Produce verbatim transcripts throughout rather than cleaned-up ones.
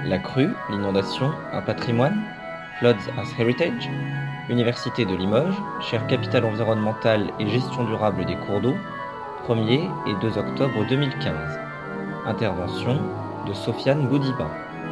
La crue, l'inondation, un patrimoine, Floods as Heritage, Université de Limoges, chaire capitale environnementale et gestion durable des cours d'eau, premier et deux octobre deux mille quinze. Intervention de Sofiane Boudiba.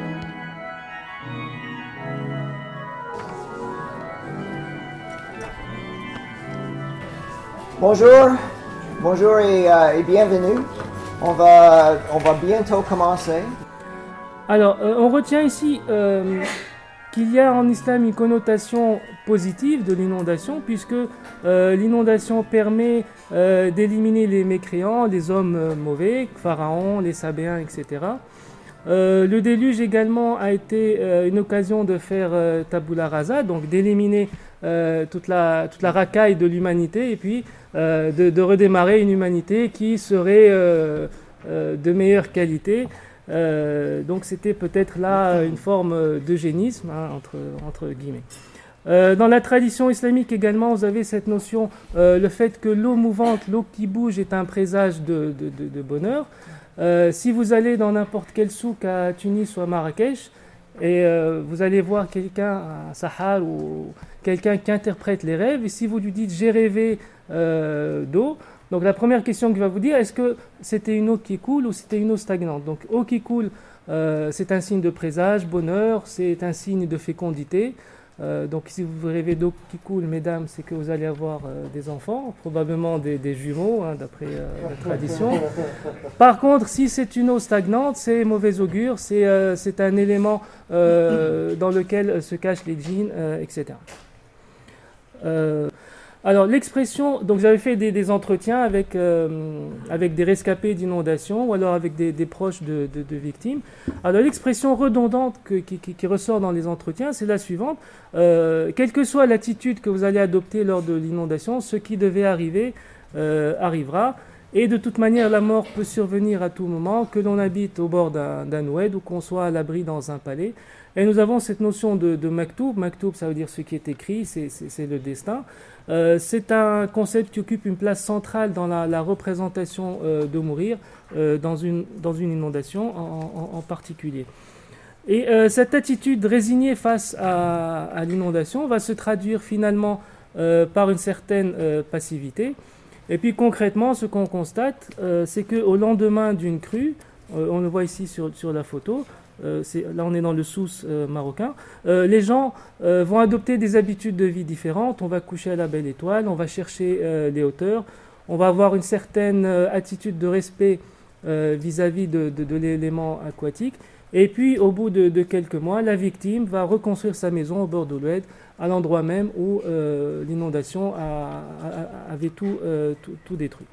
Bonjour, bonjour et, euh, et bienvenue. On va, on va bientôt commencer. Alors, euh, on retient ici euh, qu'il y a en islam une connotation positive de l'inondation, puisque euh, l'inondation permet euh, d'éliminer les mécréants, les hommes euh, mauvais, Pharaon, les Sabéens, et cetera. Euh, le déluge également a été euh, une occasion de faire euh, tabula rasa, donc d'éliminer euh, toute la, toute la racaille de l'humanité et puis euh, de, de redémarrer une humanité qui serait euh, euh, de meilleure qualité. Euh, donc c'était peut-être là une forme d'eugénisme, hein, entre, entre guillemets. Euh, dans la tradition islamique également, vous avez cette notion, euh, le fait que l'eau mouvante, l'eau qui bouge est un présage de, de, de, de bonheur. Euh, si vous allez dans n'importe quel souk à Tunis ou à Marrakech, et euh, vous allez voir quelqu'un, un sahar ou quelqu'un qui interprète les rêves, et si vous lui dites « j'ai rêvé euh, d'eau », donc la première question qu'il va vous dire, est-ce que c'était une eau qui coule ou c'était une eau stagnante? Donc eau qui coule, euh, c'est un signe de présage, bonheur, c'est un signe de fécondité. Euh, donc si vous rêvez d'eau qui coule, mesdames, c'est que vous allez avoir euh, des enfants, probablement des, des jumeaux, hein, d'après euh, la tradition. Par contre, si c'est une eau stagnante, c'est mauvais augure, c'est, euh, c'est un élément euh, dans lequel se cachent les djinns, euh, et cetera. Euh, Alors l'expression, donc j'avais fait des, des entretiens avec, euh, avec des rescapés d'inondation ou alors avec des, des proches de, de, de victimes. Alors l'expression redondante que, qui, qui, qui ressort dans les entretiens, c'est la suivante. Euh, quelle que soit l'attitude que vous allez adopter lors de l'inondation, ce qui devait arriver euh, arrivera. Et de toute manière, la mort peut survenir à tout moment, que l'on habite au bord d'un, d'un oued ou qu'on soit à l'abri dans un palais. Et nous avons cette notion de, de maktoub. Maktoub, ça veut dire ce qui est écrit, c'est, c'est, c'est le destin. Euh, c'est un concept qui occupe une place centrale dans la, la représentation euh, de mourir euh, dans, une, dans une inondation en, en, en particulier. Et euh, cette attitude résignée face à, à l'inondation va se traduire finalement euh, par une certaine euh, passivité. Et puis concrètement, ce qu'on constate, euh, c'est qu'au lendemain d'une crue, euh, on le voit ici sur, sur la photo, euh, c'est, là on est dans le Souss euh, marocain, euh, les gens euh, vont adopter des habitudes de vie différentes, on va coucher à la belle étoile, on va chercher euh, les hauteurs, on va avoir une certaine euh, attitude de respect euh, vis-à-vis de, de, de l'élément aquatique, et puis au bout de, de quelques mois, la victime va reconstruire sa maison au bord de l'Oued, à l'endroit même où euh, l'inondation a, a, avait tout, euh, tout, tout détruit.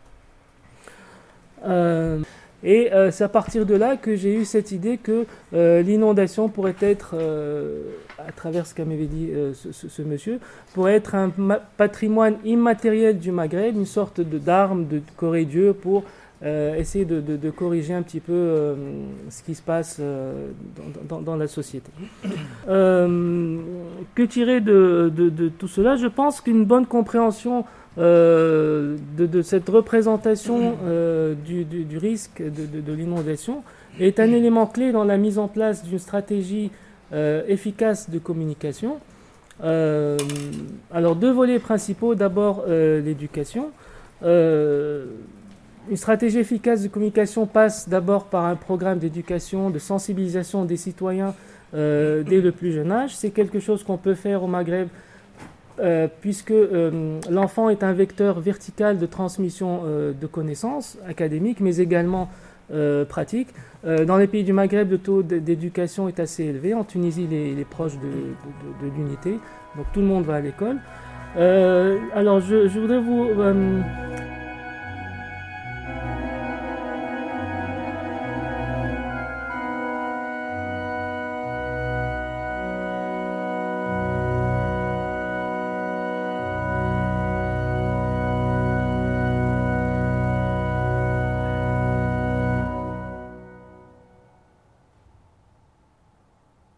Euh, et euh, c'est à partir de là que j'ai eu cette idée que euh, l'inondation pourrait être, euh, à travers ce qu'avait dit euh, ce, ce, ce monsieur, pourrait être un ma- patrimoine immatériel du Maghreb, une sorte de, d'arme de Corée Dieu pour euh, essayer de, de, de corriger un petit peu euh, ce qui se passe euh, dans, dans, dans la société. Euh, que tirer de, de, de tout cela? Je pense qu'une bonne compréhension euh, de, de cette représentation euh, du, du, du risque de, de, de l'inondation est un élément clé dans la mise en place d'une stratégie euh, efficace de communication. Euh, alors deux volets principaux, d'abord euh, l'éducation. Euh, Une stratégie efficace de communication passe d'abord par un programme d'éducation, de sensibilisation des citoyens euh, dès le plus jeune âge. C'est quelque chose qu'on peut faire au Maghreb euh, puisque euh, l'enfant est un vecteur vertical de transmission euh, de connaissances académiques, mais également euh, pratiques. Euh, dans les pays du Maghreb, le taux d'éducation est assez élevé. En Tunisie, il est, il est proche de, de, de, de l'unité, donc tout le monde va à l'école. Euh, alors, je, je voudrais vous... Euh,